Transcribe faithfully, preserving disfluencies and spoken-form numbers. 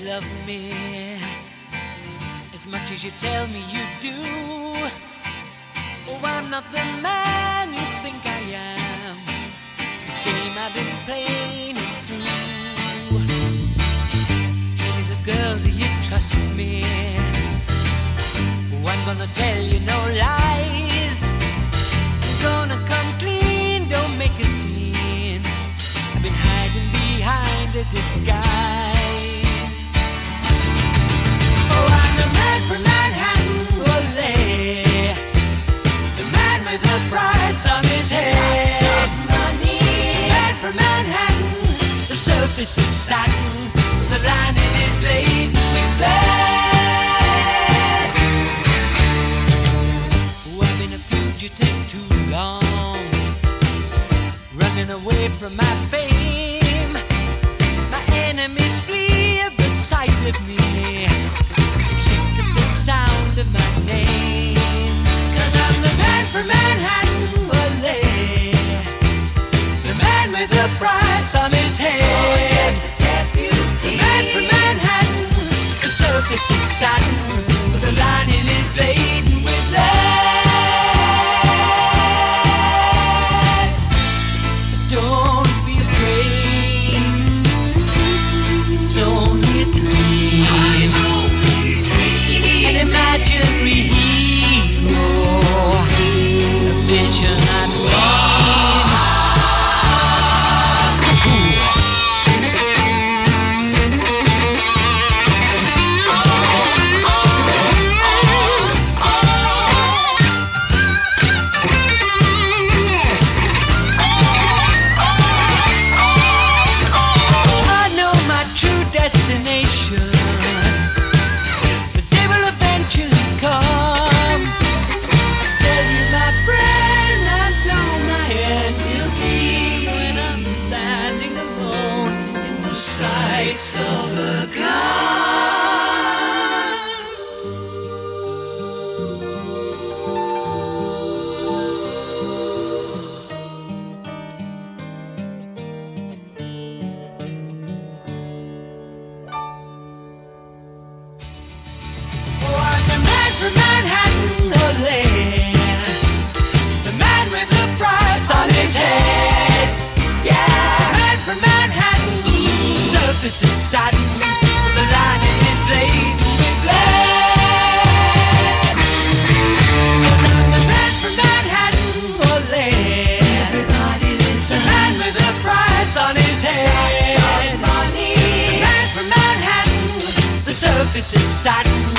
love me as much as you tell me you do. Oh, I'm not the man you think I am. The game I've been playing is through. Hey, little girl, do you trust me? Oh, I'm gonna tell you no lies. I'm gonna come clean, don't make a scene. I've been hiding behind a disguise. Oh, I'm the man from Manhattan, ole. The man with the price on his head. Lots of money. The man from Manhattan. The surface is satin, the lining is laden with lead. Oh, I've been a fugitive too long, running away from my fame. My enemies flee at the sight of me. They shake at the sound of my name. 'Cause I'm the man from Manhattan, ole. The man with the price on his head. The man from Manhattan. The surface is satin, but the lining is laden with lead. Don't be afraid, it's only a dream. An imaginary hero, a vision I've seen. I know my true destination. The day will eventually come. I tell you, my friend, I know my end will be when I'm standing alone in the sights of a gun. Oh, I'm the man from Manhattan, ole. The man with the price on his head. Yeah, man from Manhattan. The surface is satin, but the lining is laden with lead. 'Cause I'm the man from Manhattan, ole. Everybody listen. The man with the price on his head. Lots of money. The man from Manhattan. The surface is satin,